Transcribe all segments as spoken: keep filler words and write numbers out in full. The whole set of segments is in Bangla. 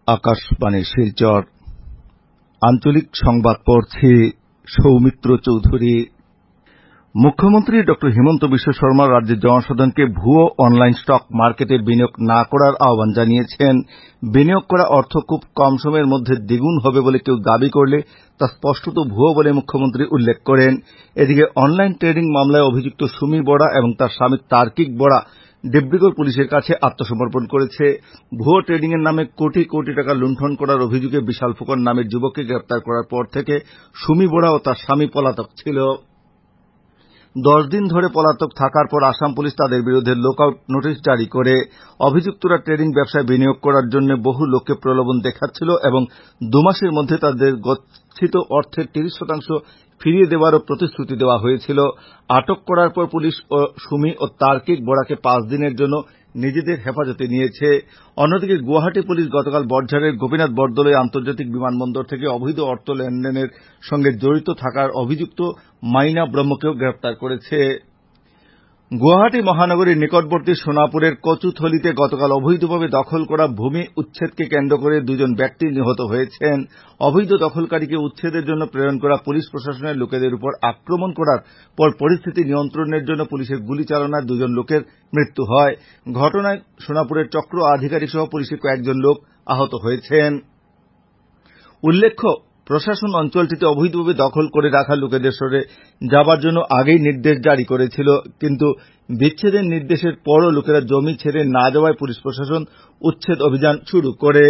আকাশবাণী শিলচর আঞ্চলিক সংবাদ পড়ছি সৌমিত্র চৌধুরী। মুখ্যমন্ত্রী ড হিমন্ত বিশ্ব শর্মা রাজ্যের জনসাধারণকে ভুয়ো অনলাইন স্টক মার্কেটে বিনিয়োগ না করার আহ্বান জানিয়েছেন। বিনিয়োগ করা অর্থ খুব কম সময়ের মধ্যে দ্বিগুণ হবে বলে কেউ দাবি করলে তা স্পষ্টত ভুয়ো বলে মুখ্যমন্ত্রী উল্লেখ করেন। এদিকে অনলাইন ট্রেডিং মামলায় অভিযুক্ত সুমি বরা এবং তার স্বামী তার্কিক বরা ডিব্রুগড় পুলিশের কাছে আত্মসমর্পণ করেছে। ভুয়ো ট্রেডিং এর নামে কোটি কোটি টাকা লুণ্ঠন করার অভিযোগে বিশাল ফুকন নামের যুবককে গ্রেপ্তার করার পর থেকে সুমি বরা ও তার স্বামী পলাতক ছিল। দশ দিন ধরে পলাতক থাকার পর আসাম পুলিশ তাদের বিরুদ্ধে লুকআউট নোটিশ জারি করে। অভিযুক্তরা ট্রেডিং ব্যবসায় বিনিয়োগ করার জন্য বহু লোককে প্রলোভন দেখাচ্ছিল এবং দুমাসের মধ্যে তাদের গচ্ছিত অর্থের তিরিশ শতাংশ ফিরিয়ে দেওয়ারও প্রতিশ্রুতি দেওয়া হয়েছিল। আটক করার পর পুলিশ সুমি ও তার্কিক বরাকে পাঁচ দিনের জন্য নিজেদের হেফাজতে নিয়েছে। অন্যদিকে গুয়াহাটি পুলিশ গতকাল বর্ঝারের গোপীনাথ বরদলৈ আন্তর্জাতিক বিমানবন্দর থেকে অবৈধ অর্থ লেনদেনের সঙ্গে জড়িত থাকার অভিযুক্ত মাইনা ব্রহ্মকেও গ্রেপ্তার করেছে। গুয়াহাটি মহানগরীর নিকটবর্তী সোনাপুরের কচুথলিতে গতকাল অবৈধভাবে দখল করা ভূমি উচ্ছেদকে কেন্দ্র করে দুজন ব্যক্তি নিহত হয়েছেন। অবৈধ দখলকারীকে উচ্ছেদের জন্য প্রেরণ করা পুলিশ প্রশাসনের লোকেদের উপর আক্রমণ করার পর পরিস্থিতি নিয়ন্ত্রণের জন্য পুলিশের গুলি চালনায় দুজন লোকের মৃত্যু হয়। ঘটনায় সোনাপুরের চক্র আধিকারিক সহ পুলিশের কয়েকজন লোক আহত হয়েছেন। উল্লেখ্য, প্রশাসন অঞ্চলটিতে অবৈধভাবে দখল করে রাখা লোকেদের সরে যাবার জন্য আগেই নির্দেশ জারি করেছিল, কিন্তু বিচ্ছেদের নির্দেশের পরও লোকেরা জমি ছেড়ে না যাওয়ায় পুলিশ প্রশাসন উচ্ছেদ অভিযান শুরু করে।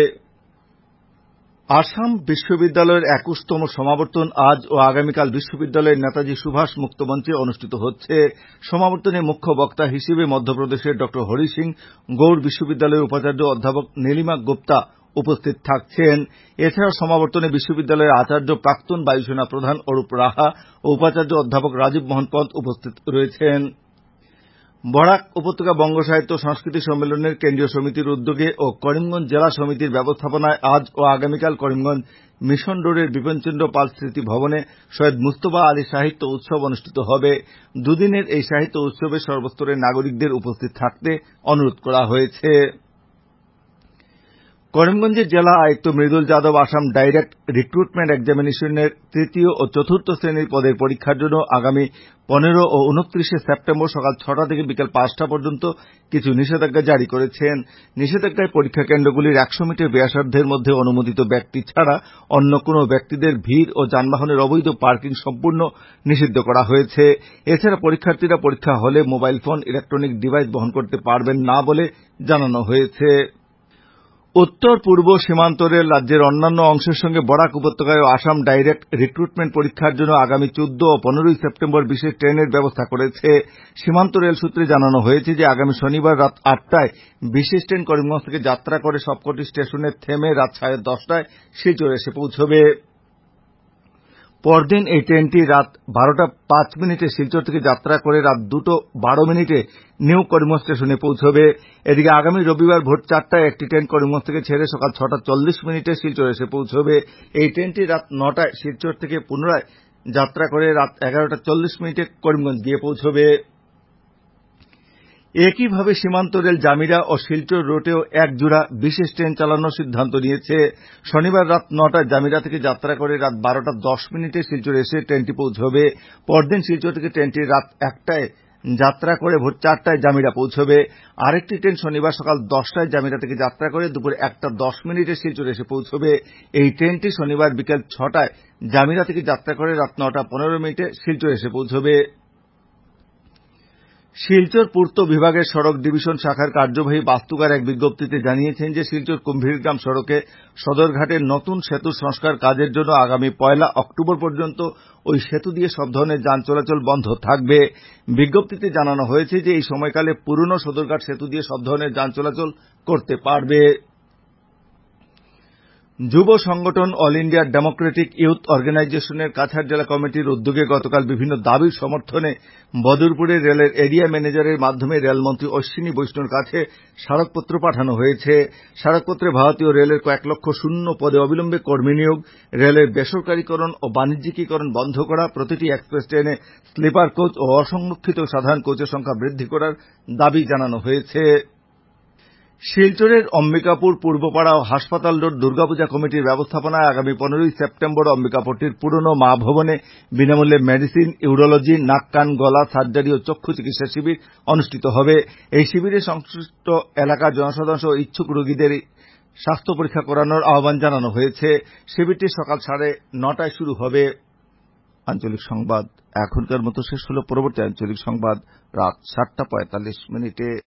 আসাম বিশ্ববিদ্যালয়ের একুশতম সমাবর্তন আজ ও আগামীকাল বিশ্ববিদ্যালয়ের নেতাজি সুভাষ মুক্ত মঞ্চে অনুষ্ঠিত হচ্ছে। সমাবর্তনে মুখ্য বক্তা হিসেবে মধ্যপ্রদেশের ড হরি সিং গৌড় বিশ্ববিদ্যালয়ের উপাচার্য অধ্যাপক নীলিমা গুপ্তা উপস্থিত থাকছেন। এছাড়া সমাবর্তনে বিশ্ববিদ্যালয়ের আচার্য প্রাক্তন বায়ুসেনা প্রধান অরূপ রাহা ও উপাচার্য অধ্যাপক রাজীব মোহন পন্ত উপস্থিত রয়েছেন। বরাক উপত্যকা বঙ্গ সাহিত্য সংস্কৃতি সম্মেলনের কেন্দ্রীয় সমিতির উদ্যোগে ও করিমগঞ্জ জেলা সমিতির ব্যবস্থাপনায় আজ ও আগামীকাল করিমগঞ্জ মিশন রোডের বিপিনচন্দ্র পাল স্মৃতি ভবনে সৈয়দ মুস্তফা আলী সাহিত্য উৎসব অনুষ্ঠিত হবে। দুদিনের এই সাহিত্য উৎসবে সর্বস্তরের নাগরিকদের উপস্থিত থাকতে অনুরোধ করা হয়েছে। করিমগঞ্জের জেলা আয়ুক্ত মৃদুল যাদব আসাম ডাইরেক্ট রিক্রুটমেন্ট এক্সামিনেশনের তৃতীয় ও চতুর্থ শ্রেণীর পদের পরীক্ষার জন্য আগামী পনেরো ও উনত্রিশে সেপ্টেম্বর সকাল ছটা থেকে বিকেল পাঁচটা পর্যন্ত কিছু নিষেধাজ্ঞা জারি করেছেন। নিষেধাজ্ঞায় পরীক্ষা কেন্দ্রগুলির একশো মিটার ব্যাসার্ধের মধ্যে অনুমোদিত ব্যক্তি ছাড়া অন্য কোন ব্যক্তিদের ভিড় ও যানবাহনের অবৈধ পার্কিং সম্পূর্ণ নিষিদ্ধ করা হয়েছে। এছাড়া পরীক্ষার্থীরা পরীক্ষা হলে মোবাইল ফোন, ইলেকট্রনিক ডিভাইস বহন করতে পারবেন না বলে জানানো হয়েছে। উত্তর পূর্ব সীমান্ত রেল রাজ্যের অন্যান্য অংশের সঙ্গে বরাক উপত্যকায় আসাম ডাইরেক্ট রিক্রুটমেন্ট পরীক্ষার জন্য আগামী চৌদ্দ ও পনেরোই সেপ্টেম্বর বিশেষ ট্রেনের ব্যবস্থা করেছে। সীমান্ত রেল সূত্রে জানানো হয়েছে যে আগামী শনিবার রাত আটটায় বিশেষ ট্রেন করিমগঞ্জ থেকে যাত্রা করে সবকটি স্টেশনে থেমে রাত সাড়ে দশটায় শিলচর এসে পৌঁছবে। পরদিন এই ট্রেনটি রাত বারোটা পাঁচ মিনিটে শিলচর থেকে যাত্রা করে রাত দুটো বারো মিনিটে নিউ করিমগঞ্জ স্টেশনে পৌঁছবে। এদিকে আগামী রবিবার ভোর চারটায় একটি ট্রেন করিমগঞ্জ থেকে ছেড়ে সকাল ছটা চল্লিশ মিনিটে শিলচর এসে পৌঁছবে। এই ট্রেনটি রাত নটায় শিলচর থেকে পুনরায় যাত্রা করে রাত এগারোটা চল্লিশ মিনিটে করিমগঞ্জ গিয়ে পৌঁছবে। একইভাবে সীমান্ত রেল জামিরা ও শিলচর রুটেও এক জোড়া বিশেষ ট্রেন চালানোর সিদ্ধান্ত নিয়েছে। শনিবার রাত নটায় জামিরা থেকে যাত্রা করে রাত বারোটা দশ মিনিটে শিলচর এসে ট্রেনটি পৌঁছবে। পরদিন শিলচর থেকে ট্রেনটি রাত একটায় যাত্রা করে ভোর চারটায় জামিরা পৌঁছবে। আরেকটি ট্রেন শনিবার সকাল দশটায় জামিরা থেকে যাত্রা করে দুপুর একটা দশ মিনিটে শিলচর এসে পৌঁছবে। এই ট্রেনটি শনিবার বিকেল ছটায় জামিরা থেকে যাত্রা করে রাত নটা পনেরো মিনিটে শিলচর এসে পৌঁছবে। শিলচর পূর্ত বিভাগের সড়ক ডিভিশন শাখার কার্যবাহী বাস্তুকার এক বিজ্ঞপ্তিতে জানিয়েছেন যে শিলচর কুম্ভীরগ্রাম সড়কে সদরঘাটের নতুন সেতু সংস্কার কাজের জন্য আগামী পয়লা অক্টোবর পর্যন্ত ওই সেতু দিয়ে সব ধরনের যান চলাচল বন্ধ থাকবে। বিজ্ঞপ্তিতে জানানো হয়েছে যে এই সময়কালে পুরনো সদরঘাট সেতু দিয়ে সব ধরনের যান চলাচল করতে পারবে। যুব সংগঠন অল ইন্ডিয়া ডেমোক্রেটিক ইউথ অর্গানাইজেশনের কাছাড় জেলা কমিটির উদ্যোগে গতকাল বিভিন্ন দাবির সমর্থনে বদরপুরে রেলের এরিয়া ম্যানেজারের মাধ্যমে রেলমন্ত্রী অশ্বিনী বৈষ্ণোর কাছে স্মারকপত্র পাঠানো হয়েছে। স্মারকপত্রে ভারতীয় রেলের কয়েক লক্ষ শূন্য পদে অবিলম্বে কর্মী নিয়োগ, রেলের বেসরকারীকরণ ও বাণিজ্যিকীকরণ বন্ধ করা, প্রতিটি এক্সপ্রেস ট্রেনে স্লিপার কোচ ও অসংরক্ষিত সাধারণ কোচের সংখ্যা বৃদ্ধি করার দাবি জানানো হয়েছে। শিলচরের অম্বিকাপুর পূর্বপাড়া ও হাসপাতাল রোড দুর্গাপূজা কমিটির ব্যবস্থাপনায় আগামী পনেরোই সেপ্টেম্বর অম্বিকাপুরটির পুরনো মা ভবনে বিনামূল্যে মেডিসিন, ইউরোলজি, নাক কান গলা সার্জারি ও চক্ষু চিকিৎসা শিবির অনুষ্ঠিত হবে। এই শিবিরে সংশ্লিষ্ট এলাকার জনসাধারণ সহ ইচ্ছুক রোগীদের স্বাস্থ্য পরীক্ষা করানোর আহ্বান জানানো হয়েছে। শিবিরটি সকাল সাড়ে নটায় শুরু হবে। আঞ্চলিক সংবাদ এখনকার মতো শেষ হল। পরবর্তী আঞ্চলিক সংবাদ রাত সাতটা পঁয়তাল্লিশ মিনিটে।